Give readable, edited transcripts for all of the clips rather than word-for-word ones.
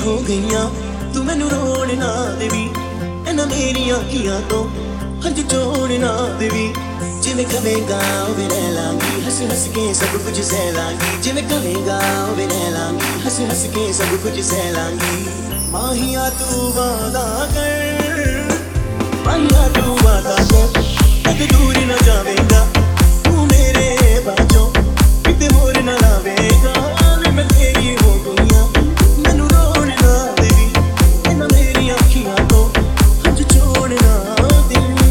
हो गईया तू मैनू रोण ना देवी इन्हां मेरियां अखियां तो हंझ छोड़ ना देवी जिवें कवेगा उवें रह लांगी हंस हंस के सब कुछ सह लांगी जिवें कवेगा उवें रह लांगी हंस हंस के सब कुछ सह लांगी माहिया तू वादा कर माहिया तू वादा कर कद दूर न जावेगा तू मेरे बाजों किते होर न लावेगा मैं तेरी हो गईया मैनू रोण ना देवी इन्हां मेरियां अखियां तो हंझ छोड़ ना देवी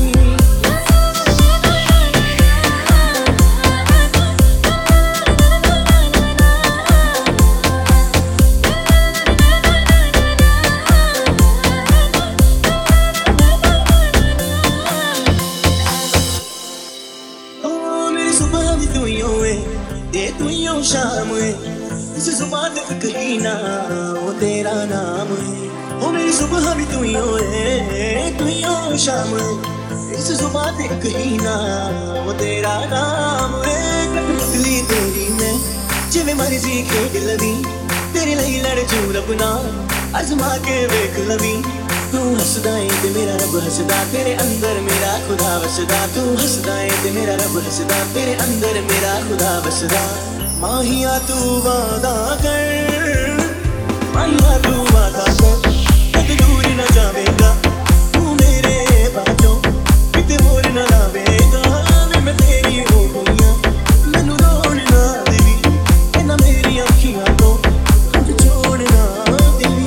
सुबह भी तू ही होए ये तू ही हो शाम है इस सुबह तक कहीं ना वो तेरा नाम है ओ मेरी सुबह भी तू ही होए तू ही हो शाम है इस सुबह तक कहीं ना वो तेरा नाम है पतली तेरी मैं जिवें मर्जी खेड लवी तेरे लिए लड़ जू रबना आजमा के वेख लवी तू हसदा है ते मेरा रब हसदा तेरे अंदर मेरा खुदा वसदा तू हसदा है ते मेरा रब हसदा तेरे अंदर मेरा खुदा वसदा माहिया तू वादा कर माहिया तू वादा कर कद दूर न जावेगा तू मेरे बाजों किते होर न लावेगा मैं तेरी हो गईया मैनू रोण ना देवी इन्हां मेरियां अखियां तो हंझ छोड़ ना देवी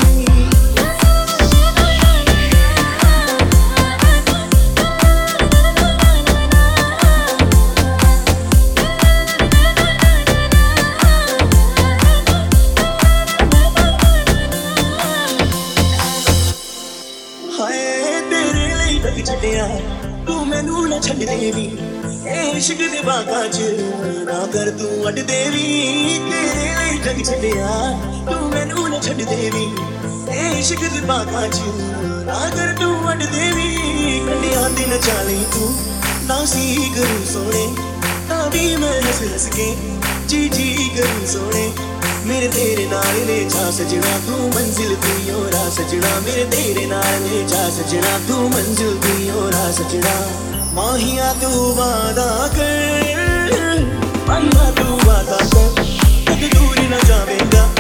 छड्डिया तू मैनू ना छड्ड देवी इश्क दे बागां च ना कर तू अड्ड देवी तेरे लिए जग छड्डिया तू मैनू ना छड्ड देवी इश्क दे बागां च ना कर तू अड्ड देवी कन्या दिन चाली तू ना सी करूं सोने ना भी मैं हंस हंस के जी जी करूं सोने मेरे तेरे नाल ले जा सजना तू मंजिल तू हो राह सजना मेरे तेरे नाल ले जा सजना तू मंजिल तू हो राह सजना माहिया तू वादा कर माहिया तू वादा कर कद दूर न जावेगा